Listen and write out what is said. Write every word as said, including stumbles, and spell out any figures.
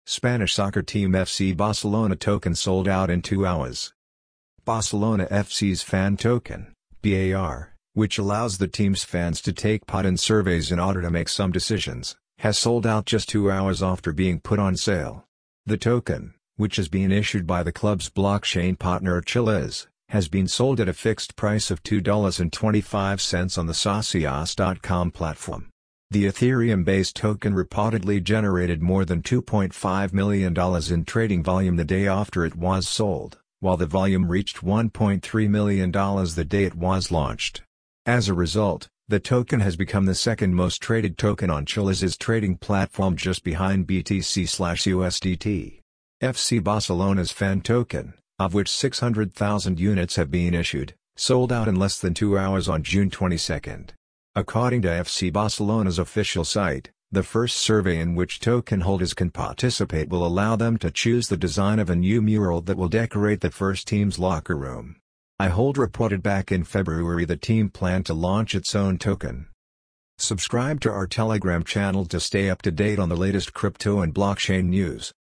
Spanish soccer team F C Barcelona token sold out in two hours. Barcelona F C's fan token, B A R, which allows the team's fans to take part in surveys in order to make some decisions, has sold out just two hours after being put on sale. The token, which is being issued by the club's blockchain partner Chiles, has been sold at a fixed price of two dollars and twenty-five cents on the Socios dot com platform. The Ethereum-based token reportedly generated more than two point five million dollars in trading volume the day after it was sold, while the volume reached one point three million dollars the day it was launched. As a result, the token has become the second most traded token on Chiles' trading platform, just behind B T C slash U S D T. F C Barcelona's fan token, of which six hundred thousand units have been issued, sold out in less than two hours on June twenty-second. According to F C Barcelona's official site, the first survey in which token holders can participate will allow them to choose the design of a new mural that will decorate the first team's locker room. iHold reported back in February the team planned to launch its own token. Subscribe to our Telegram channel to stay up to date on the latest crypto and blockchain news.